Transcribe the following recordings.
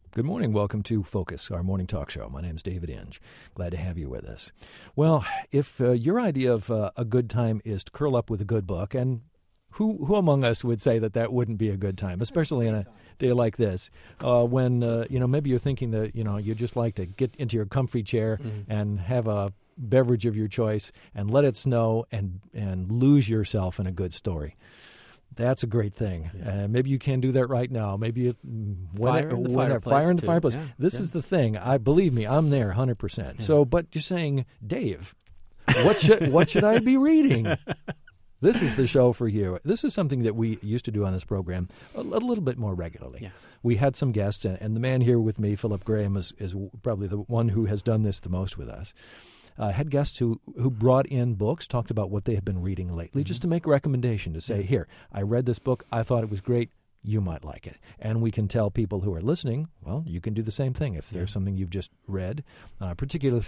Good morning. Welcome to Focus, our morning talk show. My name is David Inge. Glad to have you with us. Well, if your idea of a good time is to curl up with a good book, and who among us would say that wouldn't be a good time, especially in a day like this, when maybe you're thinking that you'd just like to get into your comfy chair and have a beverage of your choice and let it snow and lose yourself in a good story. That's a great thing. Yeah. Maybe you can do that right now. Maybe fire in the fireplace. Yeah. This is the thing. Believe me, I'm there 100%. Yeah. So, but you're saying, Dave, what should I be reading? This is the show for you. This is something that we used to do on this program a little bit more regularly. Yeah. We had some guests, and the man here with me, Philip Graham, is probably the one who has done this the most with us. Had guests who brought in books, talked about what they have been reading lately, just to make a recommendation, to say, here, I read this book, I thought it was great, you might like it. And we can tell people who are listening, well, you can do the same thing if there's something you've just read, particularly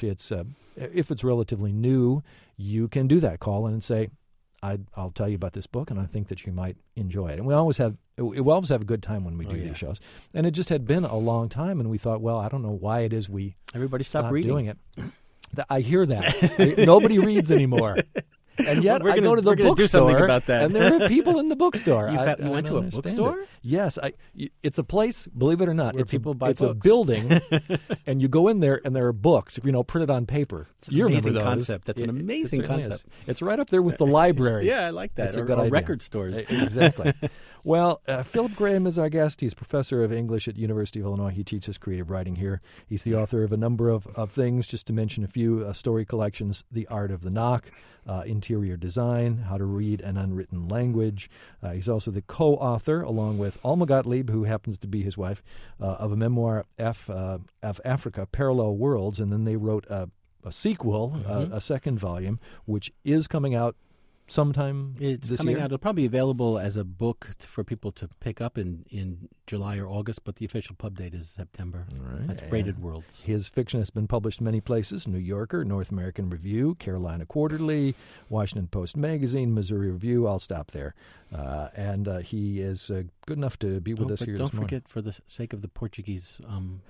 if it's relatively new, you can do that. Call in and say, I'll tell you about this book, and I think that you might enjoy it. And we always have a good time when we do these shows. And it just had been a long time, and we thought, well, I don't know why it is everybody stopped reading. Doing it. I hear that. Nobody reads anymore. And yet I go to the bookstore, and there are people in the bookstore. You went to a bookstore? Yes. It's a place, believe it or not. Where people buy books. It's a building, and you go in there, and there are books, printed on paper. It's an amazing concept. That's an amazing concept. It's right up there with the library. Yeah, I like that. It's a good idea. Record stores. Exactly. Well, Philip Graham is our guest. He's professor of English at University of Illinois. He teaches creative writing here. He's the author of a number of things, just to mention a few, story collections, The Art of the Knock, Interior Design, How to Read an Unwritten Language. He's also the co-author, along with Alma Gottlieb, who happens to be his wife, of a memoir, F Africa, Parallel Worlds, and then they wrote a sequel, a second volume, which is coming out sometime it's this coming year. out. It'll probably be available as a book for people to pick up in July or August, but the official pub date is September. All right. That's Braided Worlds. His fiction has been published many places: New Yorker, North American Review, Carolina Quarterly, Washington Post Magazine, Missouri Review. I'll stop there. And he is good enough to be with us here this morning. Don't forget, for the sake of the Portuguese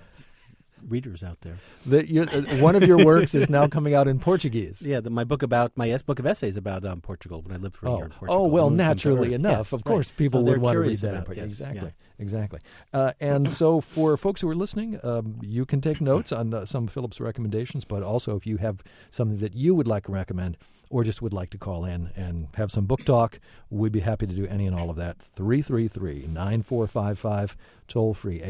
readers out there, one of your works is now coming out in Portuguese. Yeah, my book of essays about Portugal, when I lived for a year in Portugal. Oh, well, naturally enough, yes, of course, people would want to read that. Yes, Exactly. And so for folks who are listening, you can take notes on some of Philip's recommendations, but also if you have something that you would like to recommend or just would like to call in and have some book talk, we'd be happy to do any and all of that. 333-9455, toll-free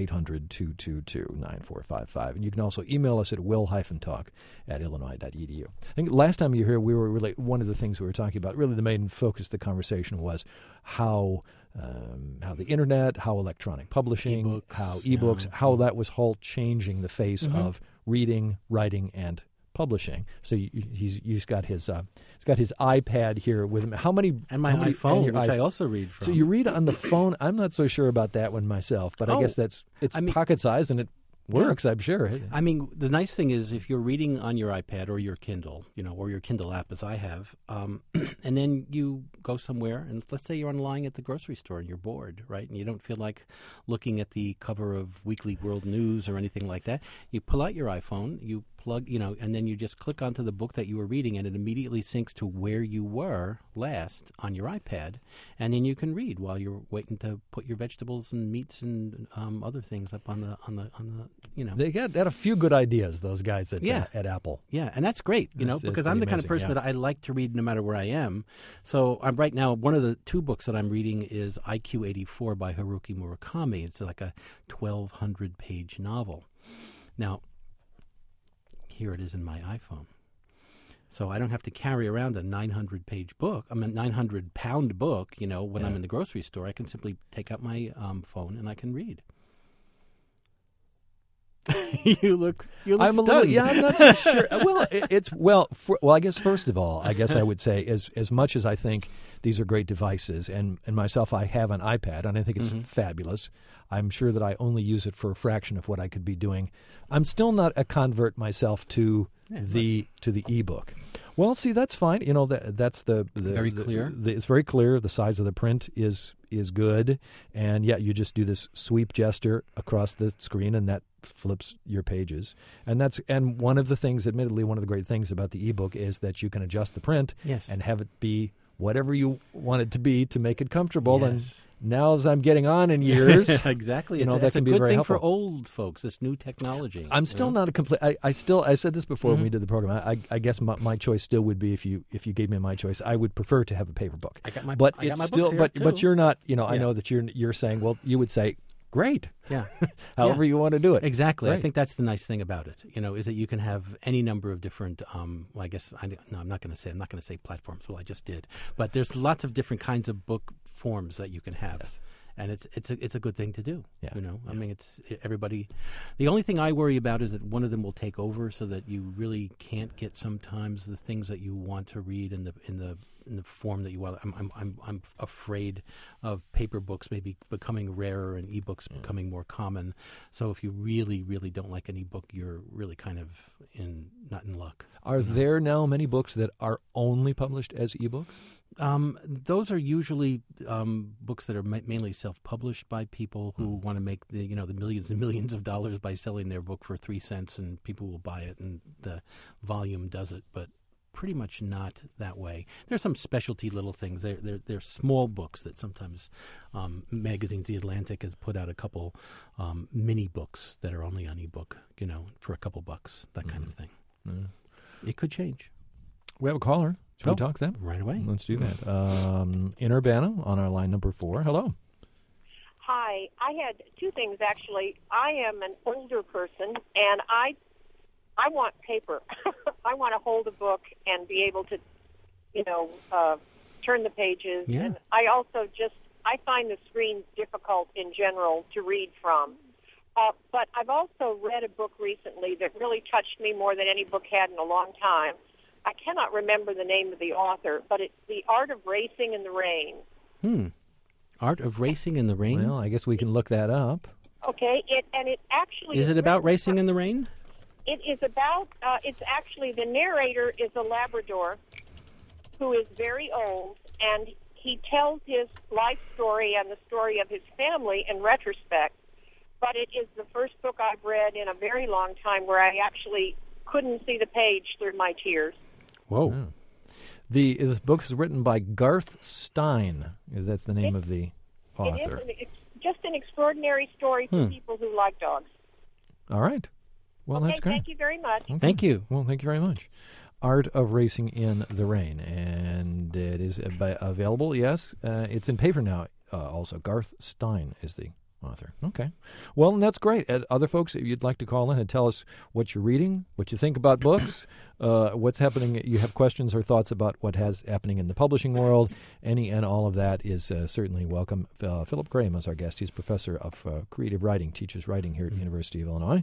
800-222-9455. And you can also email us at will-talk@illinois.edu. I think last time you were here, one of the things we were talking about, really the main focus of the conversation was how the internet, how electronic publishing, how that was all changing the face of reading, writing, and publishing. So he's got his iPad here with him. And my iPhone, which I also read from. So you read on the phone. I'm not so sure about that one myself, but I guess it's pocket size and it works, I'm sure. I mean, the nice thing is if you're reading on your iPad or your Kindle, or your Kindle app, as I have, and then you go somewhere, and let's say you're online at the grocery store and you're bored, right? And you don't feel like looking at the cover of Weekly World News or anything like that. You pull out your iPhone, you plug, and then you just click onto the book that you were reading, and it immediately syncs to where you were last on your iPad, and then you can read while you're waiting to put your vegetables and meats and other things up on the. They got a few good ideas, those guys at Apple. Yeah, and that's great, because I'm the kind of person that I like to read no matter where I am. So I'm right now, one of the two books that I'm reading is IQ 84 by Haruki Murakami. It's like a 1,200-page novel. Now, here it is in my iPhone. So I don't have to carry around a 900-page book. I mean, 900-pound book, when I'm in the grocery store. I can simply take out my phone and I can read. You look I'm stunned. I'm not so sure. I guess first of all, I would say as much as I think these are great devices, and myself, I have an iPad, and I think it's fabulous. I'm sure that I only use it for a fraction of what I could be doing. I'm still not a convert myself to the ebook. Well, see, that's fine. That's the very clear. It's very clear. The size of the print is is good, and you just do this sweep gesture across the screen, and that flips your pages. And one of the things, admittedly, one of the great things about the ebook is that you can adjust the print and have it be whatever you want it to be to make it comfortable. Yes. And now as I'm getting on in years, exactly, that it's can a be good very thing helpful for old folks. This new technology. I'm still not a complete. I said this before when we did the program. I guess my choice still would be if you gave me my choice, I would prefer to have a paper book. I got my books here, but too. you're not. I know that you're saying. Well, you would say, great. Yeah. However you want to do it. Exactly. Great. I think that's the nice thing about it. Is that you can have any number of different. I'm not going to say platforms. Well, I just did. But there's lots of different kinds of book forms that you can have. Yes. And it's a good thing to do. Yeah. I mean, it's everybody. The only thing I worry about is that one of them will take over, so that you really can't get sometimes the things that you want to read in the form that you want. I'm afraid of paper books maybe becoming rarer and ebooks becoming more common. So if you really, really don't like an ebook, you're really kind of not in luck. Are there now many books that are only published as ebooks? Those are usually books that are mainly self-published by people who want to make the millions and millions of dollars by selling their book for 3 cents, and people will buy it, and the volume does it. But pretty much not that way. There's some specialty little things. They're small books that sometimes magazines. The Atlantic has put out a couple mini books that are only on ebook, for a couple bucks, that kind of thing. It could change. We have a caller. Should we talk to them? Right away. Let's do that. In Urbana on our line number 4. Hello. Hi. I had two things, actually. I am an older person, and I want paper. I want to hold a book and be able to, turn the pages. Yeah. And I also I find the screens difficult in general to read from. But I've also read a book recently that really touched me more than any book had in a long time. I cannot remember the name of the author, but it's The Art of Racing in the Rain. Art of Racing in the Rain? Well, I guess we can look that up. Okay, it actually Is it about racing in the rain? It is about, it's actually, the narrator is a Labrador who is very old, and he tells his life story and the story of his family in retrospect. But it is the first book I've read in a very long time where I actually couldn't see the page through my tears. Whoa. Oh. This book is written by Garth Stein. That's the name of the author. It's just an extraordinary story for people who like dogs. All right. Well, that's great. Thank you very much. Okay. Thank you. Well, thank you very much. Art of Racing in the Rain. And it is available, yes. It's in paper now also. Garth Stein is the author. Okay. Well, that's great. Other folks, if you'd like to call in and tell us what you're reading, what you think about books, what's happening, you have questions or thoughts about what has happening in the publishing world, any and all of that is certainly welcome. Philip Graham is our guest. He's professor of creative writing, teaches writing here at the University of Illinois.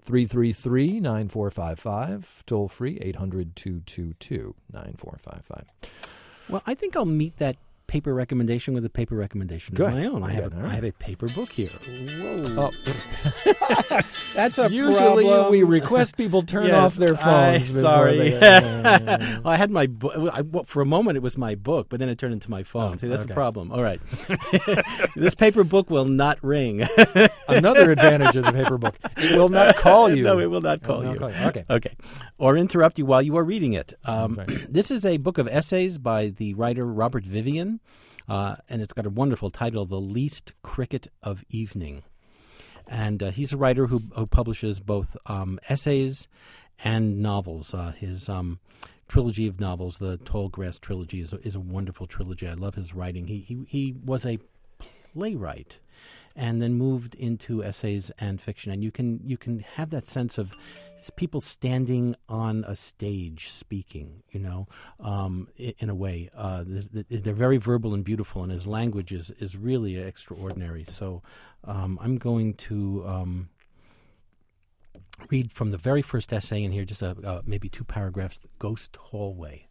333-9455, toll free, 800-222-9455. Well, I think I'll meet that paper recommendation with a paper recommendation Good. of my own. I Good. have a paper book here. Oh. Whoa. That's a Usually problem. we request people turn Yes, off their phones. before Sorry. they- Well, I had my book. For a moment, it was my book, but then it turned into my phone. See, that's okay. the problem. All right. This paper book will not ring. Another advantage of the paper book. It will not call you. No, it will not call It will you. not call you. Okay. Okay. Or interrupt you while you are reading it. Right. This is a book of essays by the writer Robert Vivian, and it's got a wonderful title, The Least Cricket of Evening. And he's a writer who publishes both essays and novels. His trilogy of novels, the Tall Grass trilogy, is a wonderful trilogy. I love his writing. He was a playwright and then moved into essays and fiction. And you can have that sense of people standing on a stage speaking, in a way. They're very verbal and beautiful, and his language is really extraordinary. So I'm going to read from the very first essay in here, just maybe 2 paragraphs, Ghost Hallway.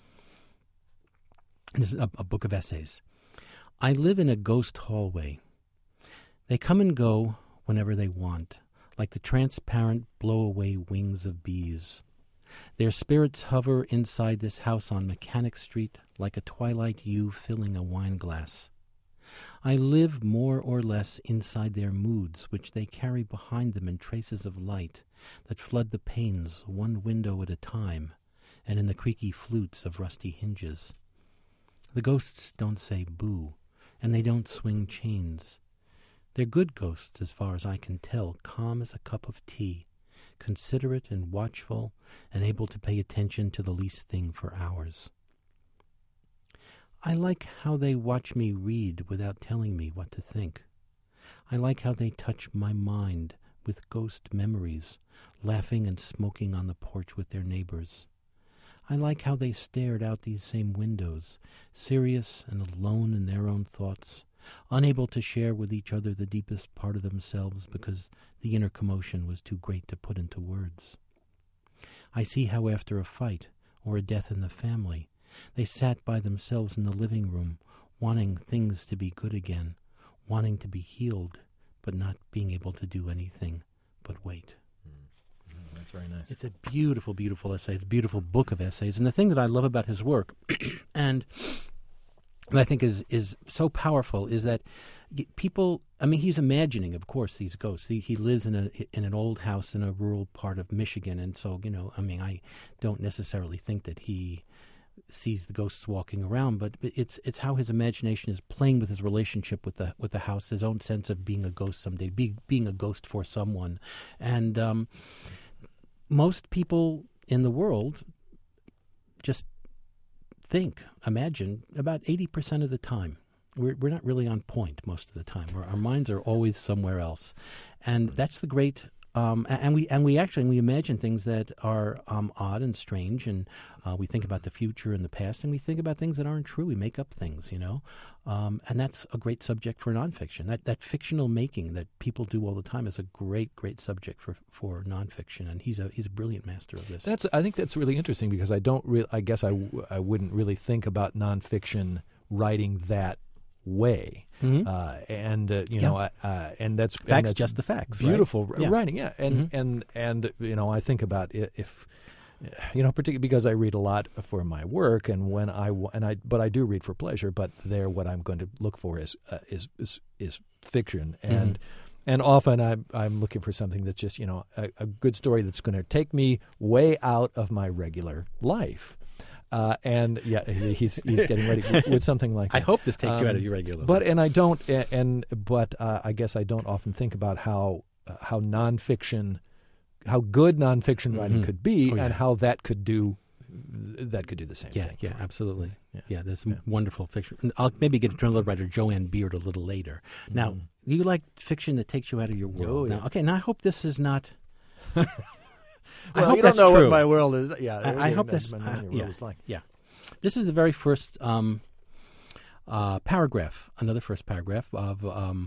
This is a book of essays. I live in a ghost hallway. They come and go whenever they want, like the transparent blow-away wings of bees. Their spirits hover inside this house on Mechanic Street like a twilight yew filling a wine glass. I live more or less inside their moods, which they carry behind them in traces of light that flood the panes one window at a time, and in the creaky flutes of rusty hinges. The ghosts don't say boo, and they don't swing chains. They're good ghosts, as far as I can tell, calm as a cup of tea, considerate and watchful, and able to pay attention to the least thing for hours. I like how they watch me read without telling me what to think. I like how they touch my mind with ghost memories, laughing and smoking on the porch with their neighbors. I like how they stared out these same windows, serious and alone in their own thoughts, unable to share with each other the deepest part of themselves because the inner commotion was too great to put into words. I see how after a fight or a death in the family, they sat by themselves in the living room, wanting things to be good again, wanting to be healed, but not being able to do anything but wait. That's very nice. It's a beautiful, beautiful essay. It's a beautiful book of essays. And the thing that I love about his work, and that I think is so powerful, is that people, I mean, he's imagining, of course, these ghosts. He lives in an old house in a rural part of Michigan. And so, I mean, I don't necessarily think that he sees the ghosts walking around, but it's how his imagination is playing with his relationship with the house, his own sense of being a ghost someday, being a ghost for someone. And most people in the world just imagine about 80% of the time. We're not really on point most of the time. Our minds are always somewhere else, and that's the great. And we imagine things that are odd and strange, and we think about the future and the past, and we think about things that aren't true. We make up things, and that's a great subject for nonfiction. That fictional making that people do all the time is a great subject for nonfiction, and he's a brilliant master of this. I think that's really interesting because I guess I wouldn't really think about nonfiction writing that way. Mm-hmm. And that's facts, just the facts. Beautiful right? writing, yeah. And I think about if particularly because I read a lot for my work, and but I do read for pleasure. But what I'm going to look for is fiction, and often I'm looking for something that's just a good story that's going to take me way out of my regular life. And yeah, he's getting ready with something like that. I hope this takes you out of your regular life. But I guess I don't often think about how good nonfiction writing could be, and how that could do the same thing. Yeah, absolutely. Yeah, there's some wonderful fiction. And I'll maybe get to another writer, Joanne Beard, a little later. Now, you like fiction that takes you out of your world. Oh, yeah. Now I hope this is not. Well, I hope you that's don't know true. what my world is. Yeah, I hope that's my world is like. Yeah, this is the very first paragraph, another first paragraph of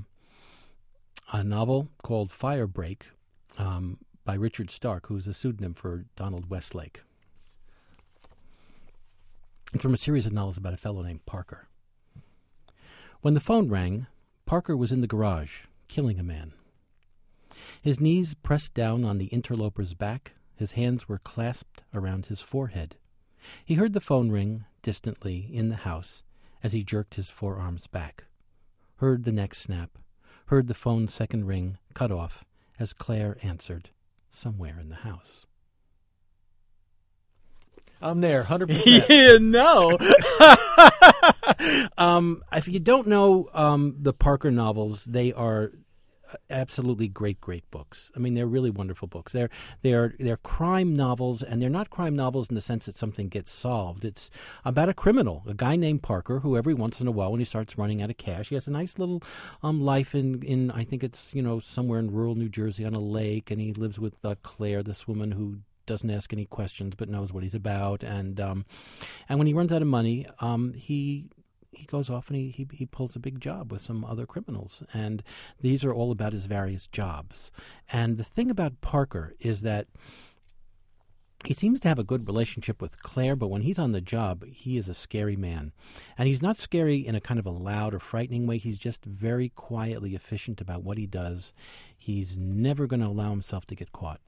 a novel called Firebreak by Richard Stark, who is a pseudonym for Donald Westlake. It's from a series of novels about a fellow named Parker. When the phone rang, Parker was in the garage, killing a man. His knees pressed down on the interloper's back, his hands were clasped around his forehead. He heard the phone ring distantly in the house as he jerked his forearms back. Heard the neck snap, heard the phone's second ring cut off as Claire answered, somewhere in the house. I'm there, 100%. Yeah, no. If you don't know the Parker novels, they are absolutely great books. I mean, they're really wonderful books. They're crime novels, and they're not crime novels in the sense that something gets solved. It's about a criminal, a guy named Parker, who every once in a while, when he starts running out of cash, he has a nice little life in I think it's somewhere in rural New Jersey on a lake, and he lives with Claire, this woman who doesn't ask any questions but knows what he's about. And when he runs out of money, he goes off and he pulls a big job with some other criminals. And these are all about his various jobs. And the thing about Parker is that he seems to have a good relationship with Claire, but when he's on the job, he is a scary man. And he's not scary in a kind of a loud or frightening way. He's just very quietly efficient about what he does. He's never going to allow himself to get caught.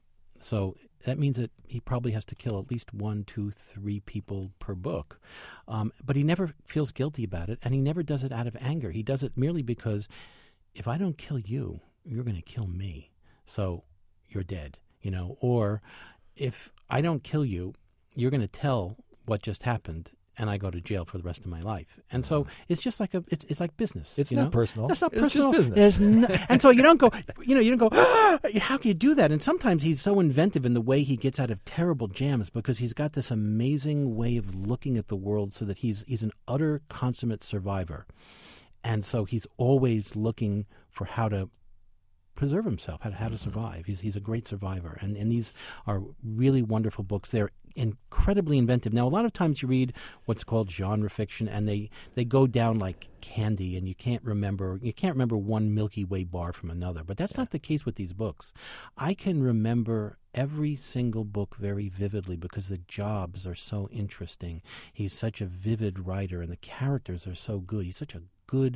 So that means that he probably has to kill at least 1, 2, 3 people per book. But he never feels guilty about it, and he never does it out of anger. He does it merely because if I don't kill you, you're going to kill me. So you're dead, Or if I don't kill you, you're going to tell what just happened, and I go to jail for the rest of my life. And so it's just like it's like business. It's not personal. It's not It's personal. just business. And so you don't go, how can you do that? And sometimes he's so inventive in the way he gets out of terrible jams because he's got this amazing way of looking at the world so that he's an utter consummate survivor. And so he's always looking for how to preserve himself, how to survive. He's a great survivor. And these are really wonderful books. They're incredibly inventive. Now, a lot of times you read what's called genre fiction, and they go down like candy, and you can't remember one Milky Way bar from another. But that's not the case with these books. I can remember every single book very vividly because the jobs are so interesting. He's such a vivid writer, and the characters are so good. He's such a good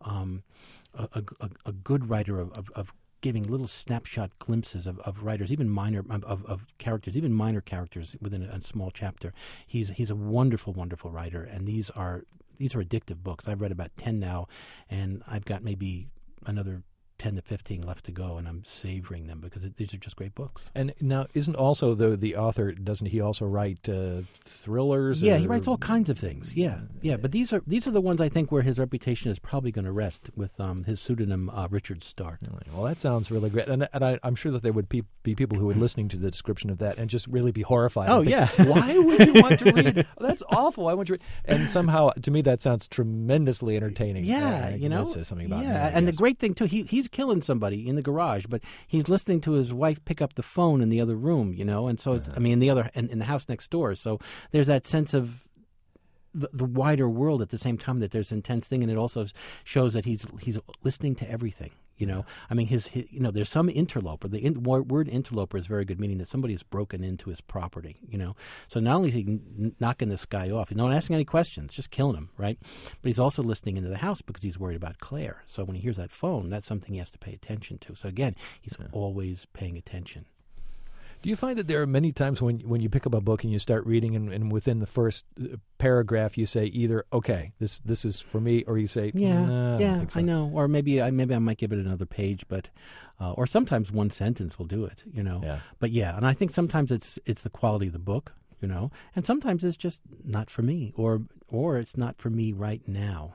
a good writer of giving little snapshot glimpses of writers, even minor of characters, even minor characters within a small chapter. He's a wonderful, wonderful writer, and these are addictive books. I've read about 10 now, and I've got maybe another 10 to 15 left to go, and I'm savoring them because these are just great books. And now, isn't also the author, doesn't he also write thrillers? Yeah, he writes all kinds of things. Yeah. But these are the ones I think where his reputation is probably going to rest with his pseudonym Richard Stark. Well, that sounds really great, and I'm sure that there would be people who are listening to the description of that and just really be horrified. Oh, think, yeah. Why would you want to read? Oh, that's awful. I want to read. And somehow, to me, that sounds tremendously entertaining. Yeah, that says something about me, and the great thing too, he's killing somebody in the garage, but he's listening to his wife pick up the phone in the other room, and so it's in the house next door. So there's that sense of the wider world at the same time that there's intense thing, and it also shows that he's listening to everything. His there's some interloper. The word interloper is very good, meaning that somebody has broken into his property. So not only is he knocking this guy off, not asking any questions, just killing him, right? But he's also listening into the house because he's worried about Claire. So when he hears that phone, that's something he has to pay attention to. So again, he's always paying attention. Do you find that there are many times when you pick up a book and you start reading, and within the first paragraph you say either, okay, this is for me, or you say, nah, I don't think so. I know, or maybe I might give it another page, but or sometimes one sentence will do it, Yeah. But and I think sometimes it's the quality of the book, and sometimes it's just not for me, or it's not for me right now.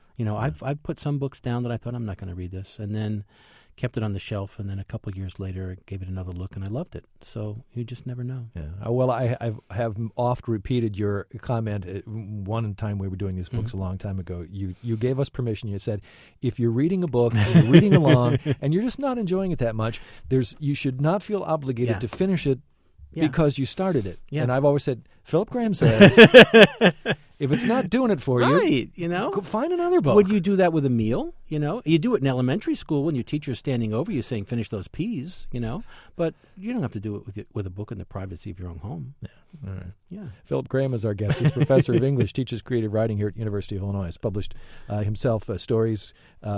I've put some books down that I thought I'm not going to read this, and then kept it on the shelf, and then a couple of years later, I gave it another look, and I loved it. So you just never know. Yeah. Well, I have oft repeated your comment. One time we were doing these books a long time ago. You gave us permission. You said, if you're reading a book, and you're reading along, and you're just not enjoying it that much, you should not feel obligated to finish it because you started it. Yeah. And I've always said, Philip Graham says, if it's not doing it for you, go find another book. Would you do that with a meal? You do it in elementary school when your teacher's standing over you saying, finish those peas, But you don't have to do it with a book in the privacy of your own home. Yeah. All right. Yeah. Philip Graham is our guest. He's professor of English, teaches creative writing here at University of Illinois. He's published himself stories,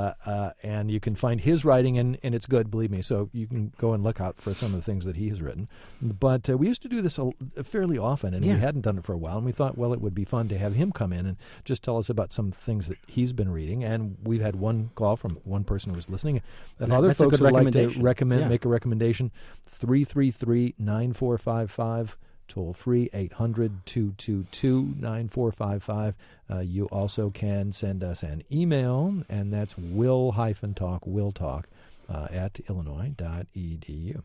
and you can find his writing, and it's good, believe me. So you can go and look out for some of the things that he has written. But we used to do this fairly often, and we hadn't done it for a while, and we thought, well, it would be fun to have him come in and just tell us about some things that he's been reading. And we've had one call from one person who was listening. If other folks would like to make a recommendation, 333-9455, toll free, 800-222-9455. You also can send us an email, and that's will-talk at illinois.edu.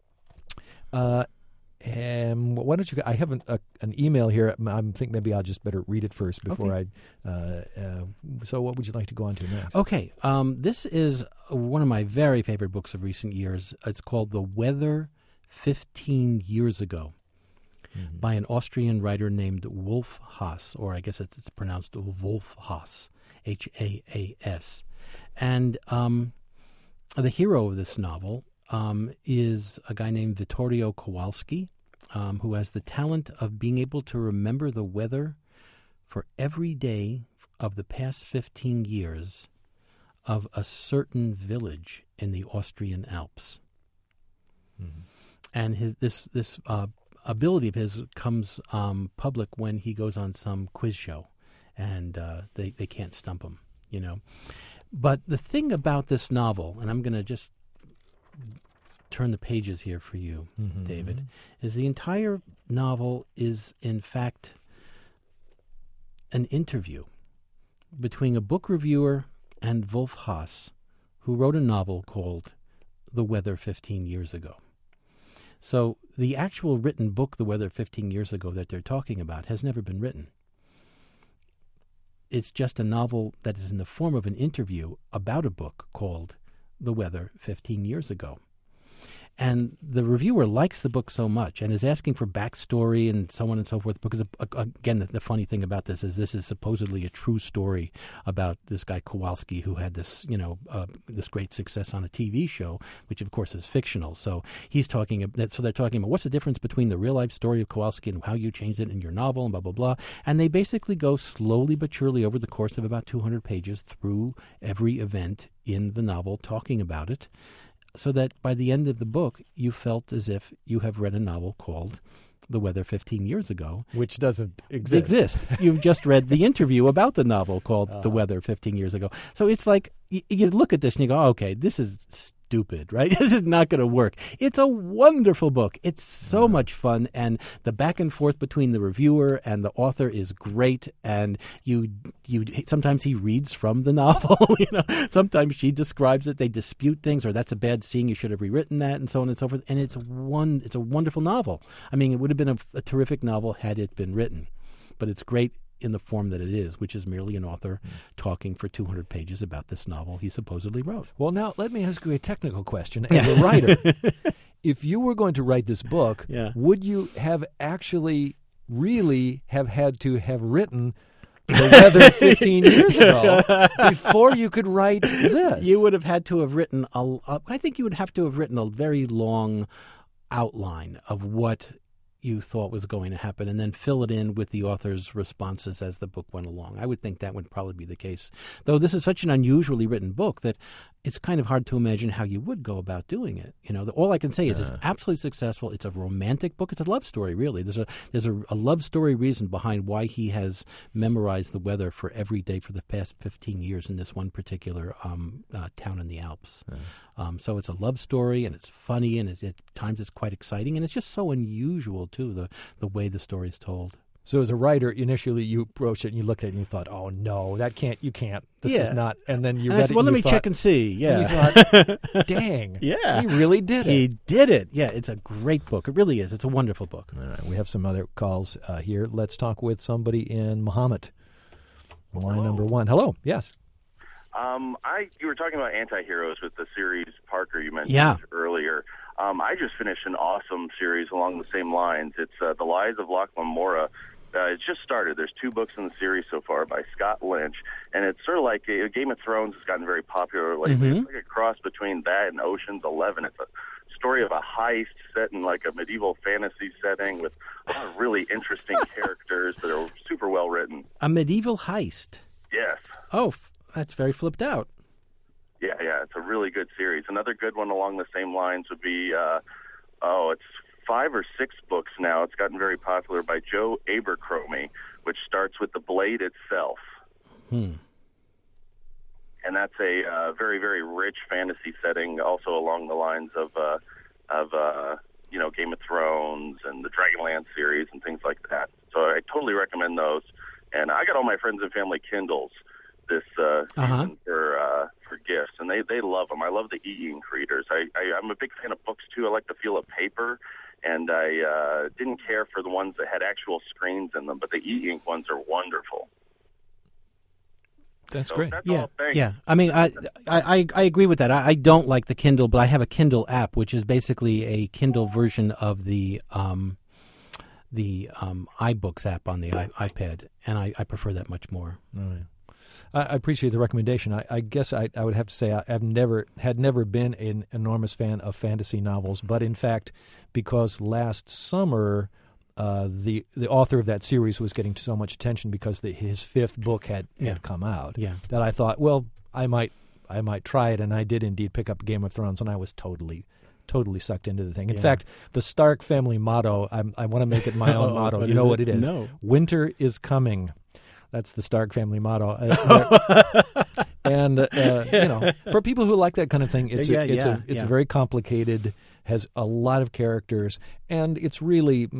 And why don't you? I have an email here. I think maybe I'll just better read it first before so, what would you like to go on to next? Okay, this is one of my very favorite books of recent years. It's called "The Weather 15 Years Ago" by an Austrian writer named Wolf Haas, or I guess it's pronounced Wolf Haas, Haas. And the hero of this novel is a guy named Vittorio Kowalski, who has the talent of being able to remember the weather for every day of the past 15 years of a certain village in the Austrian Alps. and this ability of his comes public when he goes on some quiz show, and they can't stump him, you know. But the thing about this novel, and I'm going to just turn the pages here for you, David, is the entire novel is, in fact, an interview between a book reviewer and Wolf Haas, who wrote a novel called The Weather 15 Years Ago. So the actual written book, The Weather 15 Years Ago, that they're talking about has never been written. It's just a novel that is in the form of an interview about a book called The Weather 15 Years Ago. And the reviewer likes the book so much and is asking for backstory and so on and so forth because, again, the funny thing about this is supposedly a true story about this guy Kowalski who had this, this great success on a TV show, which, of course, is fictional. So they're talking about what's the difference between the real-life story of Kowalski and how you changed it in your novel and blah, blah, blah. And they basically go slowly but surely over the course of about 200 pages through every event in the novel talking about it, so that by the end of the book, you felt as if you have read a novel called The Weather 15 Years Ago. Which doesn't exist. You've just read the interview about the novel called The Weather 15 Years Ago. So it's like, you look at this and you go, okay, this is stupid, right? This is not going to work. It's a wonderful book. It's so much fun, and the back and forth between the reviewer and the author is great. And you sometimes he reads from the novel. Sometimes she describes it. They dispute things, or that's a bad scene. You should have rewritten that, and so on and so forth. And it's a wonderful novel. I mean, it would have been a terrific novel had it been written, but it's great in the form that it is, which is merely an author talking for 200 pages about this novel he supposedly wrote. Well, now let me ask you a technical question. As a writer, if you were going to write this book, would you have actually really have had to have written The Weather 15 years ago before you could write this? You would have had to have written I think you would have to have written a very long outline of what you thought was going to happen, and then fill it in with the author's responses as the book went along. I would think that would probably be the case. Though this is such an unusually written book that it's kind of hard to imagine how you would go about doing it. All I can say is it's absolutely successful. It's a romantic book. It's a love story, really. There's a love story reason behind why he has memorized the weather for every day for the past 15 years in this one particular town in the Alps. So it's a love story, and it's funny, and at times it's quite exciting, and it's just so unusual, too, the way the story is told. So as a writer, initially you approached it and you looked at it and you thought, oh, no, you can't. This is not. And then you read it and let me thought, check and see. Yeah. And you thought, dang. Yeah. He really did it. He did it. Yeah, it's a great book. It really is. It's a wonderful book. All right. We have some other calls here. Let's talk with somebody in Muhammad. Line number 1. Hello. Yes. You were talking about anti-heroes with the series Parker you mentioned earlier. I just finished an awesome series along the same lines. It's The Lies of Lachlan Mora. It's just started. There's 2 books in the series so far by Scott Lynch, and it's sort of like Game of Thrones has gotten very popular lately. It's like a cross between that and Ocean's 11. It's a story of a heist set in like a medieval fantasy setting with a lot of really interesting characters that are super well written. A medieval heist? Yes. Oh, that's very flipped out. Yeah, it's a really good series. Another good one along the same lines would be, it's 5 or 6 books now. It's gotten very popular by Joe Abercrombie, which starts with The Blade itself. And that's a very, very rich fantasy setting, also along the lines of Game of Thrones and the Dragonlance series and things like that. So I totally recommend those. And I got all my friends and family Kindles this season for gifts, and they love them. I love the e-ink readers. I'm a big fan of books too. I like the feel of paper, and I didn't care for the ones that had actual screens in them, but the e-ink ones are wonderful. That's great. That's all. Thanks. Yeah. I mean, I agree with that. I don't like the Kindle, but I have a Kindle app, which is basically a Kindle version of the iBooks app on the iPad, and I prefer that much more. All right. I appreciate the recommendation. I guess I would have to say I've never been an enormous fan of fantasy novels, but in fact, because last summer the author of that series was getting so much attention because his 5th book had come out that I thought, well, I might try it, and I did indeed pick up Game of Thrones, and I was totally totally sucked into the thing. In fact, the Stark family motto, I want to make it my own motto. You know what it is? No. Winter is coming. That's the Stark family motto. And, for people who like that kind of thing, it's very complicated, has a lot of characters, and it's really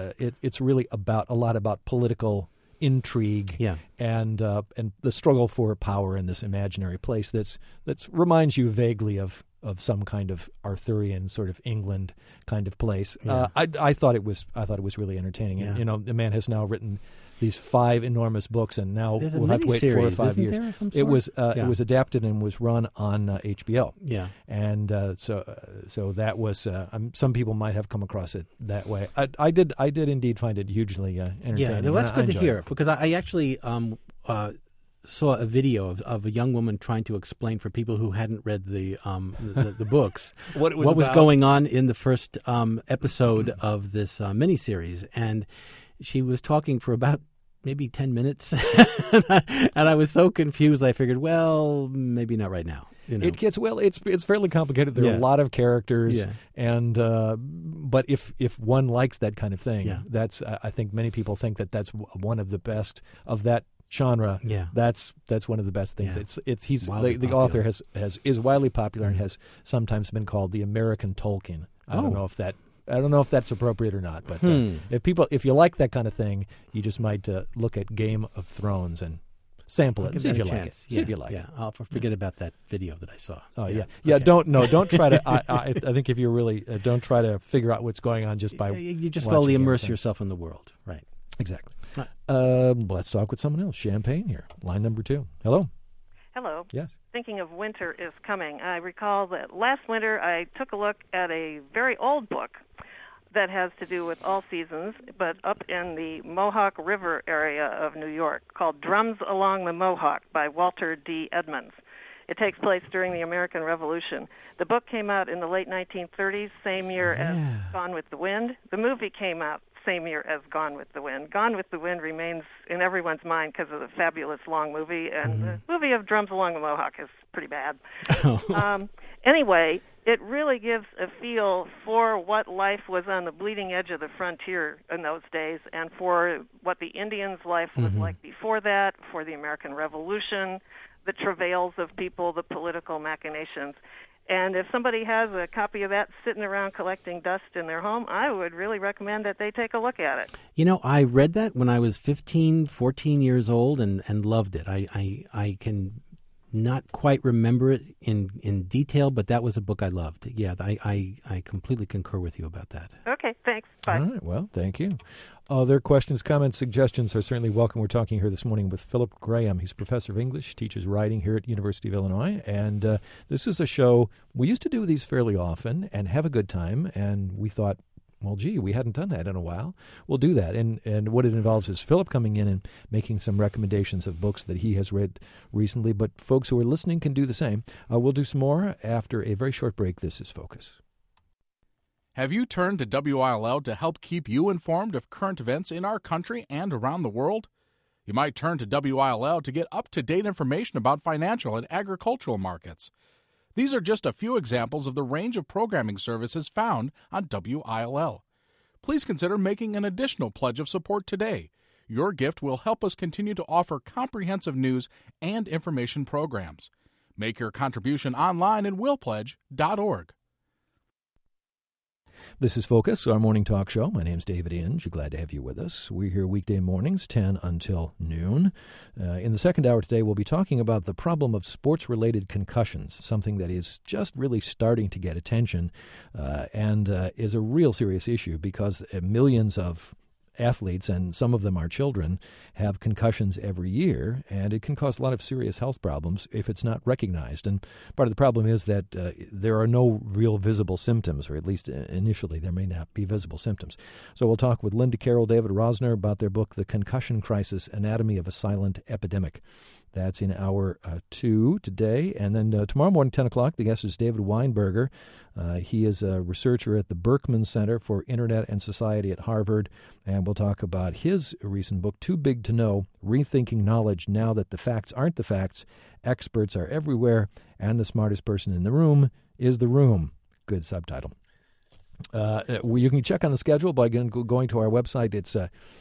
about a lot about political intrigue and the struggle for power in this imaginary place that's reminds you vaguely of some kind of Arthurian sort of England kind of place. I thought it was really entertaining. Yeah. And, the man has now written these 5 enormous books, and now we'll have to wait 4 or 5 years. It was adapted and was run on HBO. Yeah, and so that was some people might have come across it that way. I did indeed find it hugely entertaining. Yeah, well, that's good to hear because I actually saw a video of a young woman trying to explain for people who hadn't read the books what was going on in the first episode of this miniseries, and she was talking for about maybe 10 minutes, and I was so confused. I figured, well, maybe not right now. It gets it's fairly complicated. There are a lot of characters, and but if one likes that kind of thing, that's I think many people think that's one of the best of that genre. Yeah, that's one of the best things. Yeah. He's the author is widely popular and has sometimes been called the American Tolkien. I don't know if that's appropriate or not, but if you like that kind of thing, you just might look at Game of Thrones and sample it and see if you like it. See if you like it. I'll forget about that video that I saw. Oh yeah. Okay. Don't try to. I think if you really don't try to figure out what's going on just by you just slowly immerse yourself in the world, right? Exactly. Let's talk with someone else. Champagne here, line number 2. Hello. Hello. Yes. Thinking of Winter is Coming. I recall that last winter I took a look at a very old book that has to do with all seasons, but up in the Mohawk River area of New York, called Drums Along the Mohawk by Walter D. Edmonds. It takes place during the American Revolution. The book came out in the late 1930s, same year as Gone with the Wind. The movie came out same year as Gone with the Wind. Gone with the Wind remains in everyone's mind because of the fabulous long movie, and the movie of Drums Along the Mohawk is pretty bad. Anyway, it really gives a feel for what life was on the bleeding edge of the frontier in those days and for what the Indians' life was like before that, for the American Revolution, the travails of people, the political machinations. And if somebody has a copy of that sitting around collecting dust in their home, I would really recommend that they take a look at it. I read that when I was 15, 14 years old and loved it. I can not quite remember it in detail, but that was a book I loved. Yeah, I completely concur with you about that. Okay, thanks. Bye. All right, well, thank you. Other questions, comments, suggestions are certainly welcome. We're talking here this morning with Philip Graham. He's professor of English, teaches writing here at University of Illinois, and this is a show, we used to do these fairly often and have a good time, and we thought, well, gee, we hadn't done that in a while. We'll do that. And what it involves is Philip coming in and making some recommendations of books that he has read recently, but folks who are listening can do the same. We'll do some more after a very short break. This is Focus. Have you turned to WILL to help keep you informed of current events in our country and around the world? You might turn to WILL to get up-to-date information about financial and agricultural markets. These are just a few examples of the range of programming services found on WILL. Please consider making an additional pledge of support today. Your gift will help us continue to offer comprehensive news and information programs. Make your contribution online at willpledge.org. This is Focus, our morning talk show. My name's David Inge. Glad to have you with us. We're here weekday mornings, 10 until noon. In the second hour today, we'll be talking about the problem of sports-related concussions, something that is just really starting to get attention and is a real serious issue because millions of athletes, and some of them are children, have concussions every year, and it can cause a lot of serious health problems if it's not recognized. And part of the problem is that there are no real visible symptoms, or at least initially there may not be visible symptoms. So we'll talk with Linda Carroll, David Rosner about their book, The Concussion Crisis, Anatomy of a Silent Epidemic. That's in hour 2 today. And then tomorrow morning, 10 o'clock, the guest is David Weinberger. He is a researcher at the Berkman Center for Internet and Society at Harvard. And we'll talk about his recent book, Too Big to Know, Rethinking Knowledge Now That the Facts Aren't the Facts. Experts are everywhere, and the smartest person in the room is the room. Good subtitle. You can check on the schedule by going to our website. It's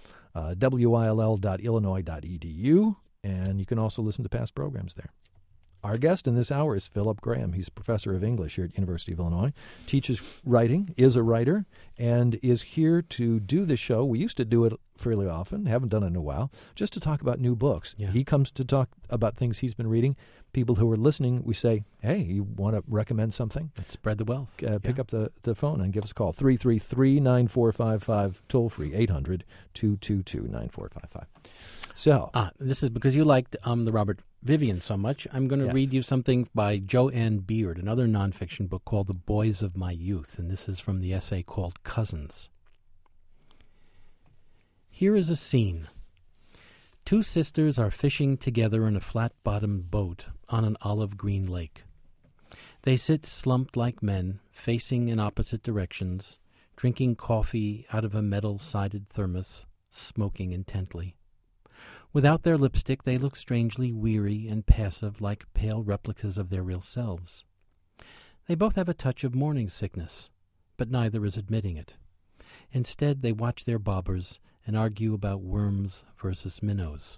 will.illinois.edu, and you can also listen to past programs there. Our guest in this hour is Philip Graham. He's a professor of English here at University of Illinois, teaches writing, is a writer, and is here to do the show. We used to do it fairly often, haven't done it in a while, just to talk about new books. Yeah. He comes to talk about things he's been reading. People who are listening, we say, hey, you want to recommend something? Let's spread the wealth. Pick up the phone and give us a call, 333-9455, toll-free, 800-222-9455. So this is because you liked the Robert Vivian so much. I'm going to read you something by Joanne Beard, another nonfiction book called The Boys of My Youth, and this is from the essay called Cousins. Here is a scene. Two sisters are fishing together in a flat-bottomed boat on an olive-green lake. They sit slumped like men, facing in opposite directions, drinking coffee out of a metal-sided thermos, smoking intently. Without their lipstick, they look strangely weary and passive, like pale replicas of their real selves. They both have a touch of morning sickness, but neither is admitting it. Instead, they watch their bobbers and argue about worms versus minnows.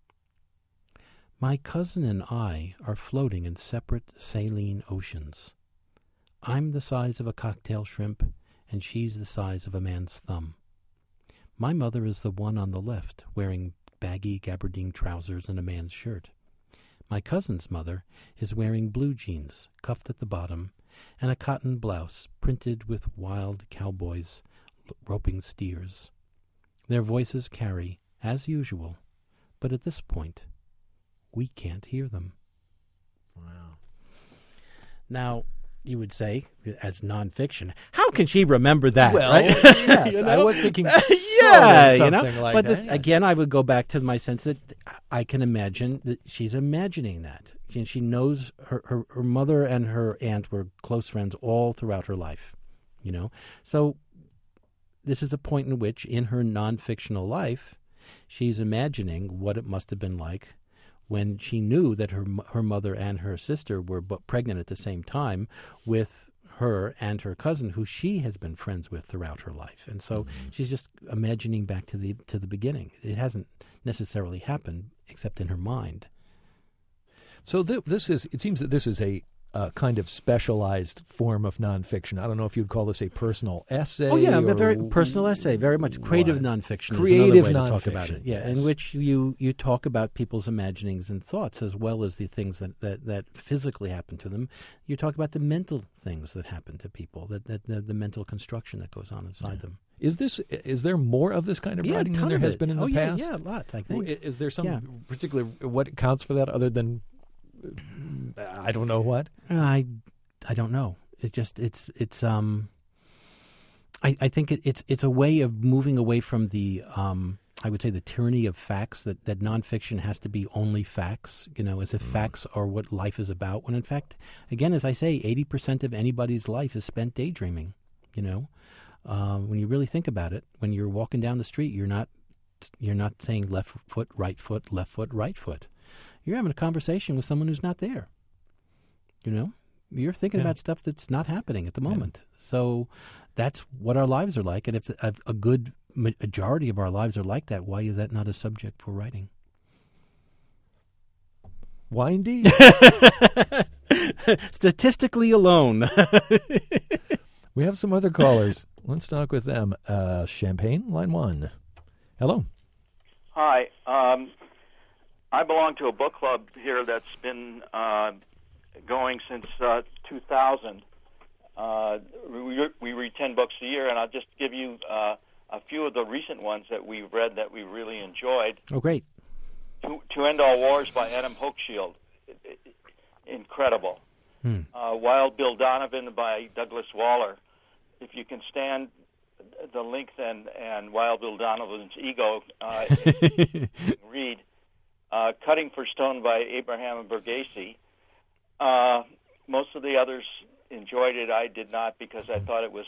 My cousin and I are floating in separate saline oceans. I'm the size of a cocktail shrimp, and she's the size of a man's thumb. My mother is the one on the left, wearing baggy gabardine trousers and a man's shirt. My cousin's mother is wearing blue jeans, cuffed at the bottom, and a cotton blouse printed with wild cowboys roping steers. Their voices carry, as usual, but at this point, we can't hear them. Wow. Now, you would say, as nonfiction, how can she remember that? Well, right? Yes, I was thinking something like but that. Again, I would go back to my sense that I can imagine that she's imagining that. She knows her mother and her aunt were close friends all throughout her life, So this is a point in which, in her non-fictional life, she's imagining what it must have been like when she knew that her mother and her sister were pregnant at the same time with her and her cousin, who she has been friends with throughout her life. And so she's just imagining back to the beginning. It hasn't necessarily happened except in her mind. So it seems that this is a kind of specialized form of nonfiction. I don't know if you'd call this a personal essay. Oh yeah, a very personal essay, very much creative nonfiction. Creative is another way nonfiction, to talk about it. Yeah, yes. In which you talk about people's imaginings and thoughts as well as the things that physically happen to them. You talk about the mental things that happen to people, that the mental construction that goes on inside them. Is there more of this kind of writing than there has been in the past? Yeah, lots, I think. Is there some particular what counts for that other than I don't know what? I don't know. I think it's a way of moving away from the I would say the tyranny of facts, that nonfiction has to be only facts, as if facts are what life is about, when in fact, again, as I say, 80% of anybody's life is spent daydreaming, when you really think about it. When you're walking down the street, you're not saying left foot, right foot, left foot, right foot. You're having a conversation with someone who's not there. You're thinking about stuff that's not happening at the moment. Yeah. So that's what our lives are like. And if a good majority of our lives are like that, why is that not a subject for writing? Why indeed? Statistically alone. We have some other callers. Let's talk with them. Champaign, line 1. Hello. Hi. I belong to a book club here that's been going since 2000. We read 10 books a year, and I'll just give you a few of the recent ones that we've read that we really enjoyed. Oh, great. To End All Wars by Adam Hochschild. Incredible. Wild Bill Donovan by Douglas Waller. If you can stand the length and Wild Bill Donovan's ego, read. Cutting for Stone by Abraham Verghese. Most of the others enjoyed it. I did not, because I thought it was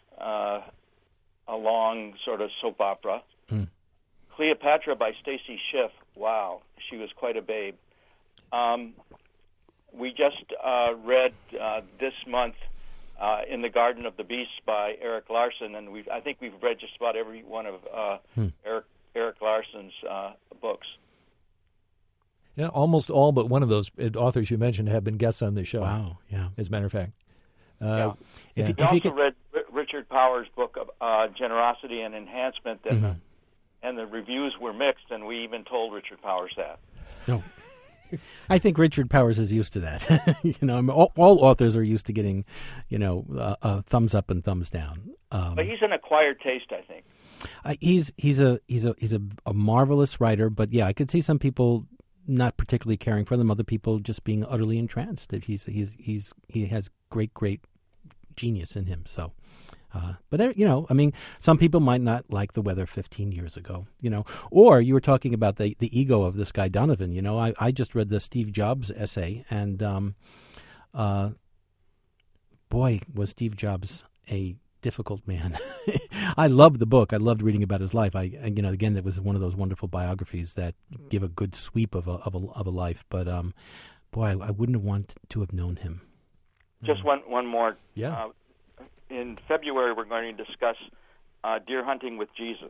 a long sort of soap opera. Cleopatra by Stacy Schiff. Wow, she was quite a babe. We just read this month In the Garden of the Beasts by Erik Larson, and I think we've read just about every one of Erik Larson's books. Yeah, almost all but one of those authors you mentioned have been guests on this show. Wow, yeah. As a matter of fact. If you read Richard Powers' book, Generosity and Enhancement, and the reviews were mixed, and we even told Richard Powers that. No. I think Richard Powers is used to that. All authors are used to getting, thumbs up and thumbs down. But he's an acquired taste, I think. He's a marvelous writer, but yeah, I could see some people not particularly caring for them. Other people just being utterly entranced. He has great genius in him. So. But some people might not like The Weather 15 years ago, Or you were talking about the ego of this guy Donovan. I just read the Steve Jobs essay, and boy, was Steve Jobs a difficult man. I loved the book. I loved reading about his life. Again, it was one of those wonderful biographies that give a good sweep of a life. But boy, I wouldn't have wanted to have known him. Just one more. Yeah. In February, we're going to discuss deer hunting with Jesus.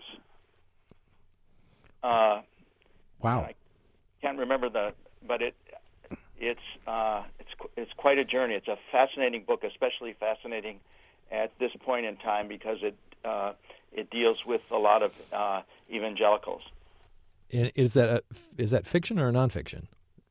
Wow! I can't remember but it's quite a journey. It's a fascinating book, especially fascinating at this point in time because it deals with a lot of evangelicals. Is that fiction or nonfiction?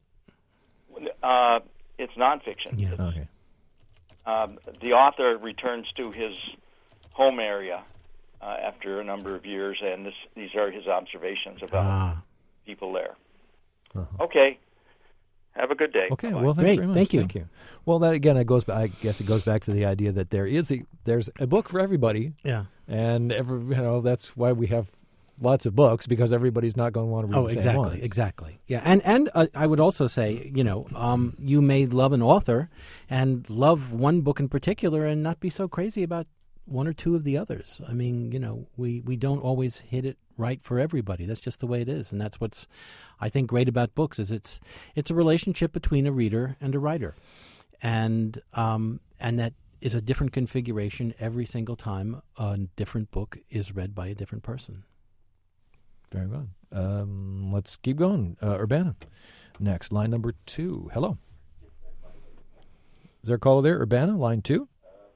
It's nonfiction. Yeah. Okay. The author returns to his home area after a number of years, and these are his observations about people there. Uh-huh. Okay. Have a good day. Okay. Bye-bye. Well, thanks very much. Thank you. Well, that again, I guess it goes back to the idea that there's a book for everybody. Yeah. And that's why we have lots of books, because everybody's not going to want to read the same one. Exactly. Yeah, and I would also say, you may love an author and love one book in particular and not be so crazy about one or two of the others. I mean, we don't always hit it right for everybody. That's just the way it is, and that's what's, I think, great about books is it's a relationship between a reader and a writer, and that is a different configuration every single time a different book is read by a different person. Very good. Let's keep going. Urbana, next, line number 2. Hello. Is there a caller there? Urbana, line 2?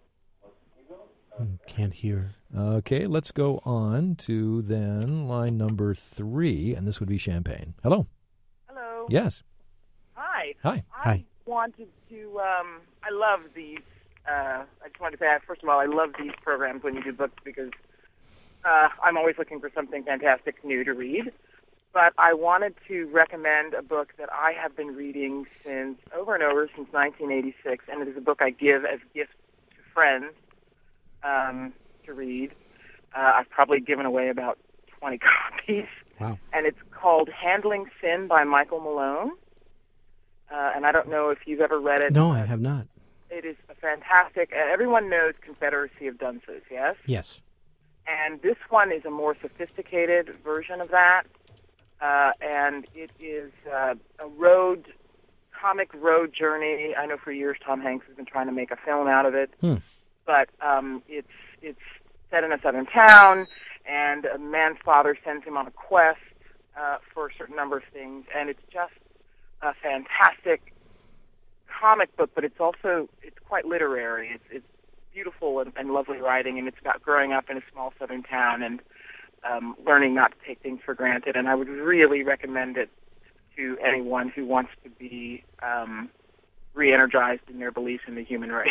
Can't hear. Okay, let's go on to then line number 3, and this would be Champaign. Hello. Hello. Yes. Hi. Hi. Hi. Wanted to, I love these, I just wanted to say, first of all, I love these programs when you do books because I'm always looking for something fantastic new to read. But I wanted to recommend a book that I have been reading over and over since 1986, and it is a book I give as gifts to friends to read. I've probably given away about 20 copies. Wow. And it's called Handling Sin by Michael Malone. And I don't know if you've ever read it. No, I have not. It is a fantastic. Everyone knows Confederacy of Dunces, yes? Yes. And this one is a more sophisticated version of that. And it is a comic road journey. I know for years Tom Hanks has been trying to make a film out of it. But it's set in a southern town, and a man's father sends him on a quest for a certain number of things. And it's just a fantastic comic book, but it's quite literary. It's beautiful and lovely writing, and it's about growing up in a small southern town and learning not to take things for granted. And I would really recommend it to anyone who wants to be re-energized in their belief in the human race.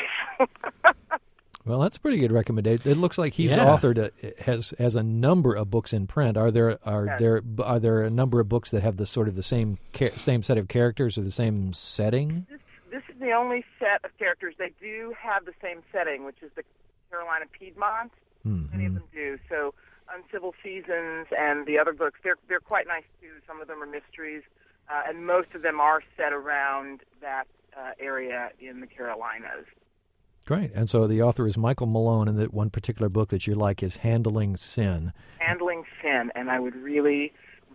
Well, that's a pretty good recommendation. It looks like he's authored has a number of books in print. Are there a number of books that have the sort of the same set of characters or the same setting? This is the only set of characters. They do have the same setting, which is the Carolina Piedmont. Mm-hmm. Many of them do. So Uncivil Seasons and the other books, they're quite nice too. Some of them are mysteries, and most of them are set around that area in the Carolinas. Great. And so the author is Michael Malone, and that one particular book that you like is Handling Sin. Handling Sin, and I would really,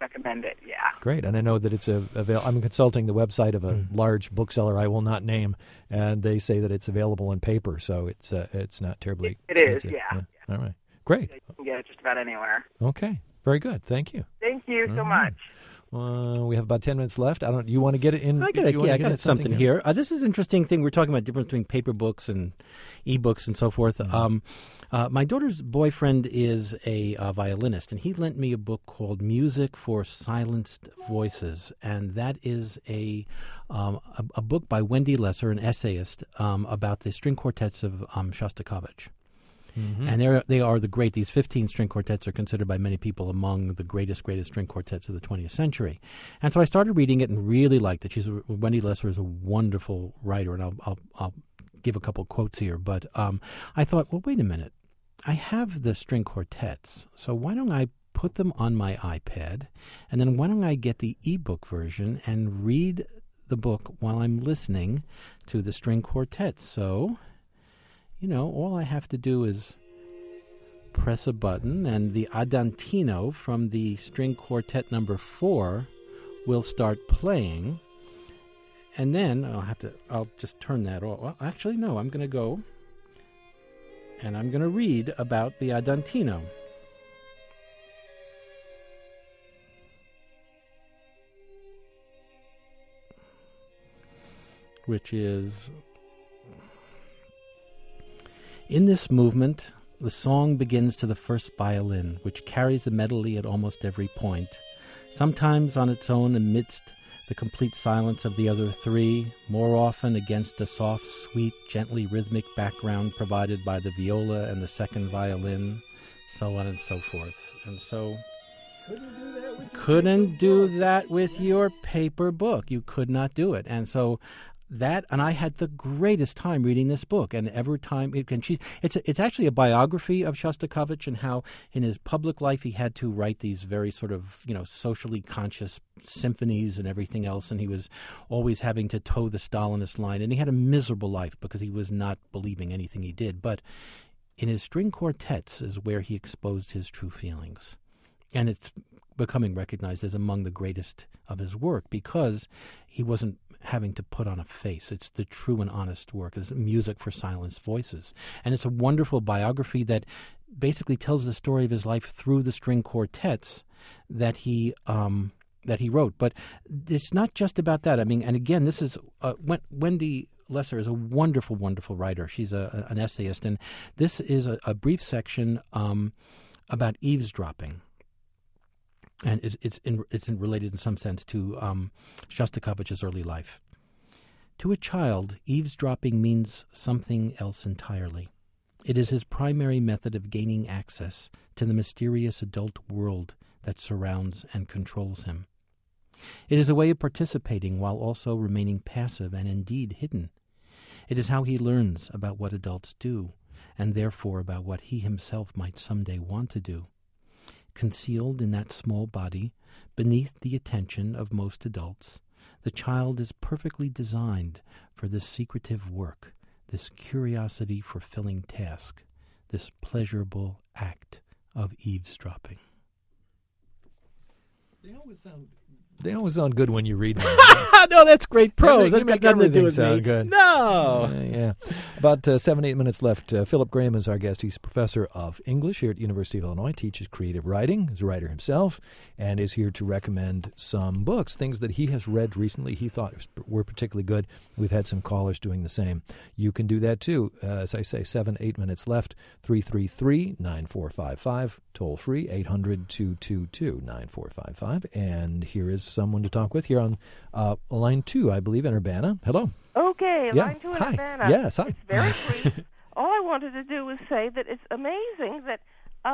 recommend it. Yeah. Great, and I know that it's I'm consulting the website of a large bookseller I will not name, and they say that it's available in paper, so it's not terribly expensive. It is, yeah. All right, great. You can get it just about anywhere. Okay, very good. Thank you. Thank you so much. We have about 10 minutes left. You want to get it in? I got something here. This is an interesting thing. We're talking about the difference between paper books and e-books and so forth. My daughter's boyfriend is a violinist, and he lent me a book called Music for Silenced Voices, and that is a book by Wendy Lesser, an essayist, about the string quartets of Shostakovich. Mm-hmm. And they are these 15 string quartets are considered by many people among the greatest string quartets of the 20th century. And so I started reading it and really liked it. Wendy Lesser is a wonderful writer, and I'll give a couple quotes here. But I thought, well, wait a minute. I have the string quartets, so why don't I put them on my iPad, and then why don't I get the ebook version and read the book while I'm listening to the string quartets? So, all I have to do is press a button, and the Adantino from the string quartet number 4 will start playing. And then I'll just turn that off. Well, actually, no, I'm going to go and I'm going to read about the Adantino. Which is, in this movement, the song begins to the first violin, which carries the melody at almost every point, sometimes on its own amidst the complete silence of the other three, more often against a soft, sweet, gently rhythmic background provided by the viola and the second violin, so on and so forth. And so, couldn't do that with your paper book. You could not do it. And so, and I had the greatest time reading this book, and it's actually a biography of Shostakovich and how in his public life he had to write these very sort of, socially conscious symphonies and everything else, and he was always having to toe the Stalinist line, and he had a miserable life because he was not believing anything he did. But in his string quartets is where he exposed his true feelings, and it's becoming recognized as among the greatest of his work because he wasn't having to put on a face. It's the true and honest work. It's music for silenced voices. And it's a wonderful biography that basically tells the story of his life through the string quartets that he wrote. But it's not just about that. I mean, and again, this is Wendy Lesser is a wonderful, wonderful writer. She's an essayist. And this is a brief section about eavesdropping. And it's related in some sense to Shostakovich's early life. To a child, eavesdropping means something else entirely. It is his primary method of gaining access to the mysterious adult world that surrounds and controls him. It is a way of participating while also remaining passive and indeed hidden. It is how he learns about what adults do, and therefore about what he himself might someday want to do. Concealed in that small body, beneath the attention of most adults, the child is perfectly designed for this secretive work, this curiosity-fulfilling task, this pleasurable act of eavesdropping. They always sound good when you read them. No, that's great prose. That's got nothing to do with me. Good. No. Yeah. About 7-8 minutes left. Philip Graham is our guest. He's a professor of English here at University of Illinois, teaches creative writing, is a writer himself, and is here to recommend some books, things that he has read recently he thought were particularly good. We've had some callers doing the same. You can do that too. As I say, 7-8 minutes left. 333-9455, toll free, 800-222-9455. And here is someone to talk with here on line 2, I believe, in Urbana. Hello. Okay, yeah. line 2 in hi. Urbana. Yes, hi. It's very brief. All I wanted to do was say that it's amazing that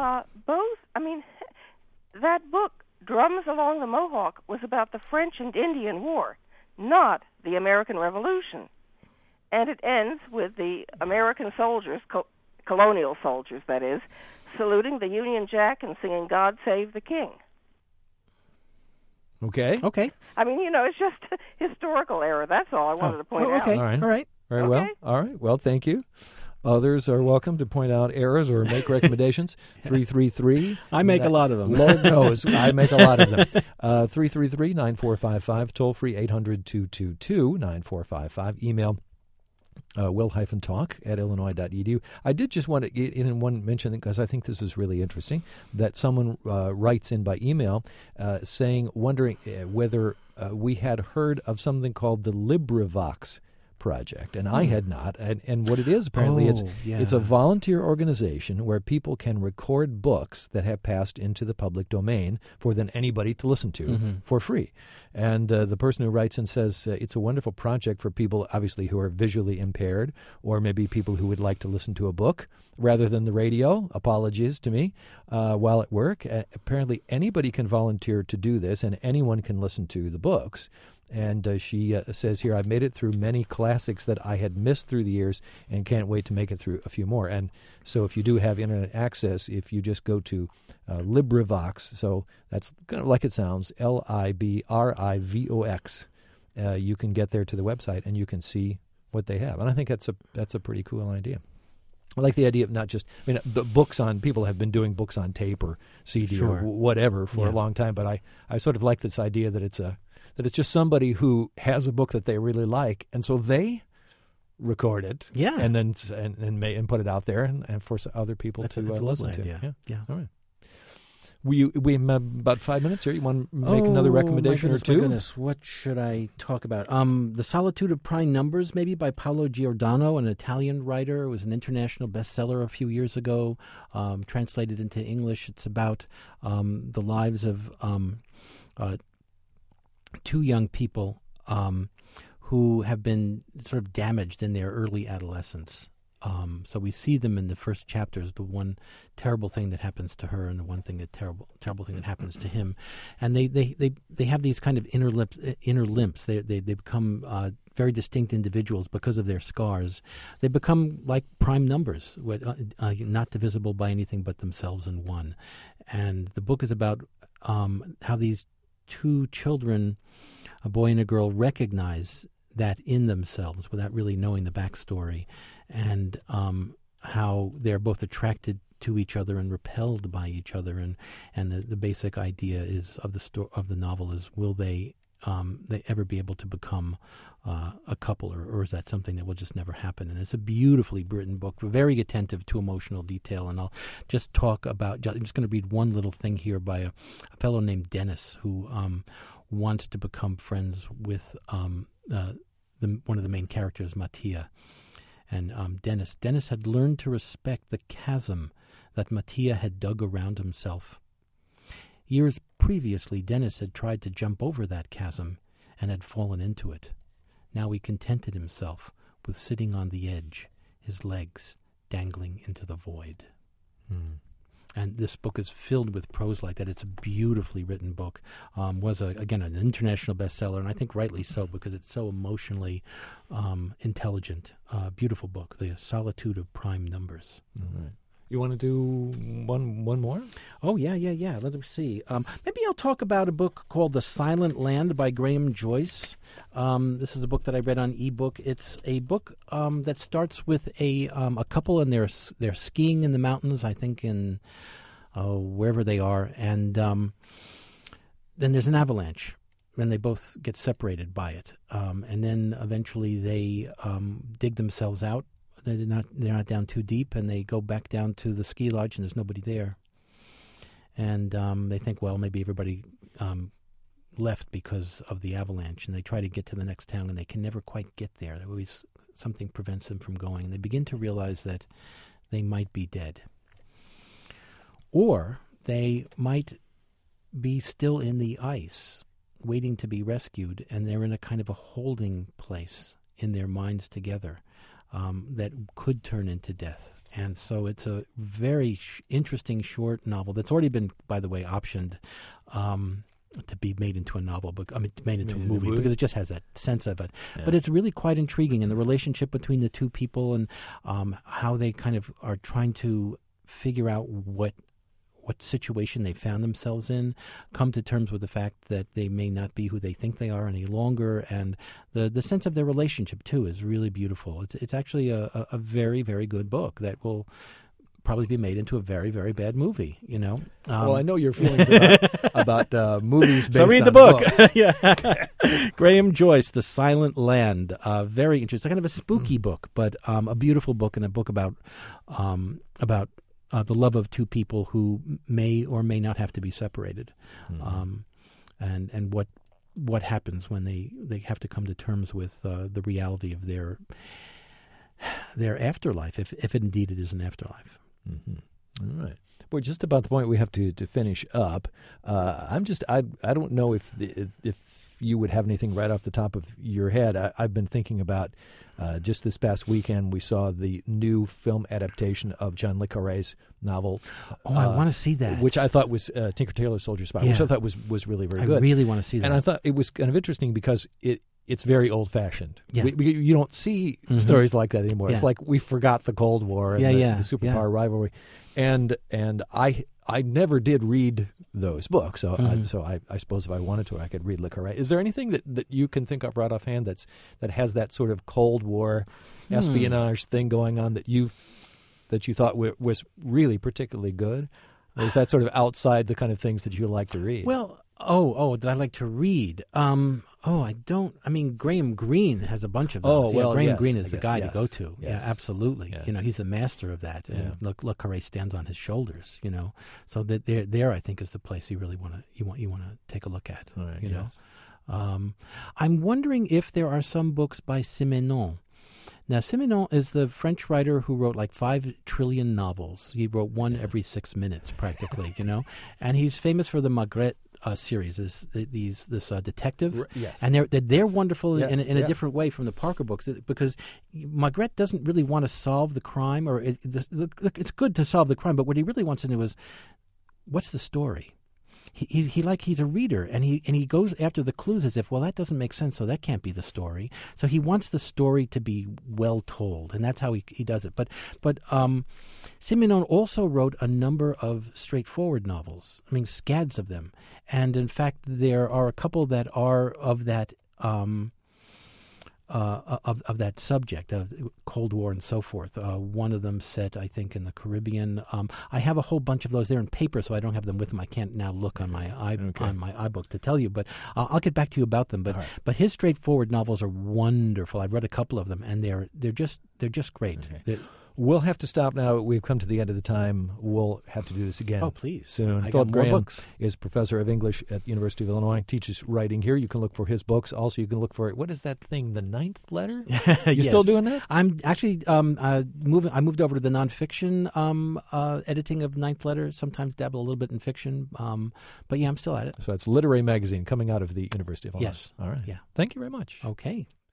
that book, Drums Along the Mohawk, was about the French and Indian War, not the American Revolution. And it ends with the American soldiers, colonial soldiers, that is, saluting the Union Jack and singing God Save the King. Okay. I mean, it's just historical error. That's all I wanted to point out. All right. Very well. All right. Well, thank you. Others are welcome to point out errors or make recommendations. 333. I make a lot of them. Lord knows I make a lot of them. 333-9455, toll free 800-222-9455. Email will-talk@illinois.edu. I did just want to get in one mention, because I think this is really interesting, that someone writes in by email wondering whether we had heard of something called the LibriVox project, and I had not. And what it is, apparently, it's a volunteer organization where people can record books that have passed into the public domain for then anybody to listen to for free. And the person who writes in says it's a wonderful project for people, obviously, who are visually impaired, or maybe people who would like to listen to a book rather than the radio. Apologies to me. While at work, apparently anybody can volunteer to do this, and anyone can listen to the books. And she says here, I've made it through many classics that I had missed through the years and can't wait to make it through a few more. And so if you do have internet access, if you just go to LibriVox, so that's kind of like it sounds, LibriVox, you can get there to the website and you can see what they have. And I think that's a pretty cool idea. I like the idea of not just, the books on, people have been doing books on tape or CD or whatever for a long time, but I sort of like this idea that it's just somebody who has a book that they really like, and so they record it, and then and put it out there, and for other people to listen to. Idea. Yeah. All right. We have about 5 minutes here. You want to make another recommendation or two? My goodness, what should I talk about? The Solitude of Prime Numbers, maybe, by Paolo Giordano, an Italian writer. It was an international bestseller a few years ago, translated into English. It's about the lives of two young people who have been sort of damaged in their early adolescence. So we see them in the first chapters, the one terrible thing that happens to her and the one thing terrible thing that happens to him. And they have these kind of inner limps. They become very distinct individuals because of their scars. They become like prime numbers, not divisible by anything but themselves in one. And the book is about how these two children, a boy and a girl, recognize that in themselves without really knowing the backstory, and how they're both attracted to each other and repelled by each other, and the basic idea is of the novel is, will they ever be able to become a couple, or is that something that will just never happen? And it's a beautifully written book, very attentive to emotional detail. And I'll just talk about, I'm just going to read one little thing here by a fellow named Dennis, who wants to become friends with one of the main characters, Mattia. And Dennis had learned to respect the chasm that Mattia had dug around himself. Years previously, Dennis had tried to jump over that chasm and had fallen into it. Now he contented himself with sitting on the edge, his legs dangling into the void. And this book is filled with prose like that. It's a beautifully written book. Was, again, an international bestseller, and I think rightly so, because it's so emotionally intelligent. Beautiful book, The Solitude of Prime Numbers. All right. You want to do one more? Oh, yeah. Let us see. Maybe I'll talk about a book called The Silent Land by Graham Joyce. This is a book that I read on ebook. It's a book that starts with a couple, and they're skiing in the mountains, I think in wherever they are, and then there's an avalanche, and they both get separated by it. And then eventually they dig themselves out. They're not down too deep, and they go back down to the ski lodge, and there's nobody there. And they think, well, maybe everybody left because of the avalanche, and they try to get to the next town, and they can never quite get there. Always something prevents them from going, and they begin to realize that they might be dead. Or they might be still in the ice, waiting to be rescued, and they're in a kind of a holding place in their minds together. That could turn into death. And so it's a very interesting short novel that's already been, by the way, optioned to be made into a novel, made into a movie, because it just has that sense of it. Yeah. But it's really quite intriguing, and the relationship between the two people, and how they kind of are trying to figure out what what situation they found themselves in, come to terms with the fact that they may not be who they think they are any longer, and the sense of their relationship too is really beautiful. It's actually a very, very good book that will probably be made into a very, very bad movie, you know. Well, I know your feelings about movies based so read on the book. books. Yeah. Graham Joyce, The Silent Land. Very interesting. Kind of a spooky book, but a beautiful book, and a book about the love of two people who may or may not have to be separated, and what happens when they have to come to terms with the reality of their afterlife, if indeed it is an afterlife. All right. We're just about the point we have to finish up. I don't know if you would have anything right off the top of your head. I've been thinking about just this past weekend we saw the new film adaptation of John le Carré's novel. Oh, I want to see that. Which I thought was Tinker Tailor Soldier Spy, which I thought was really very good. I really want to see that. And I thought it was kind of interesting because it's very old-fashioned. Yeah. You don't see stories like that anymore. Yeah. It's like we forgot the Cold War and the superpower rivalry. And I never did read those books, so I suppose if I wanted to, I could read Le Carré. Is there anything that you can think of right offhand that has that sort of Cold War espionage thing going on that you thought was really particularly good? Or is that sort of outside the kind of things that you like to read? Well, that I like to read. I don't. I mean, Graham Greene has a bunch of those. Graham Greene is the guy to go to. Yes. Yeah, absolutely. Yes. You know, he's a master of that. And Le Carré stands on his shoulders. You know, so that there, I think, is the place you really want to take a look at. Right, you know, I'm wondering if there are some books by Simenon. Now, Simenon is the French writer who wrote like 5 trillion novels. He wrote one every 6 minutes, practically, you know. And he's famous for the Maigret series, this detective. Yes. And they're wonderful in Yes, a different way from the Parker books, because Maigret doesn't really want to solve the crime, or it's good to solve the crime, but what he really wants to know is, what's the story? He's a reader, and he goes after the clues as if, well, that doesn't make sense, so that can't be the story. So he wants the story to be well told, and that's how he does it. But Simenon also wrote a number of straightforward novels. I mean, scads of them, and in fact, there are a couple that are of that. Of that subject of Cold War and so forth. One of them set, I think, in the Caribbean. I have a whole bunch of those. They're in paper, so I don't have them with them. I can't now look on my iBook to tell you, but I'll get back to you about them. But his straightforward novels are wonderful. I've read a couple of them, and they're just great. Okay. We'll have to stop now. We've come to the end of the time. We'll have to do this again. Oh, please. Soon. I Philip got more Graham books. is professor of English at the University of Illinois, teaches writing here. You can look for his books. Also, you can look for, what is that thing, The Ninth Letter? You still doing that? I'm actually moving. I moved over to the nonfiction editing of Ninth Letter, sometimes dabble a little bit in fiction. But yeah, I'm still at it. So it's Literary Magazine coming out of the University of Illinois. Yes. All right. Yeah. Thank you very much. Okay.